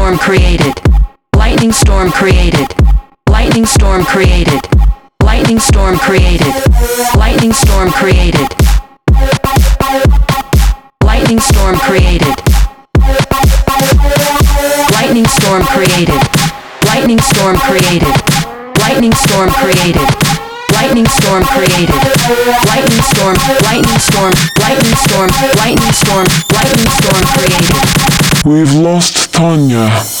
storm created. Lightning storm created. Lightning storm created. Lightning storm created. Lightning storm created. Lightning storm created. Lightning storm created. Lightning storm created. Lightning storm created. Lightning storm created. Lightning storm. Lightning storm. Lightning storm. Lightning storm. Lightning storm created. We've lost Tanya.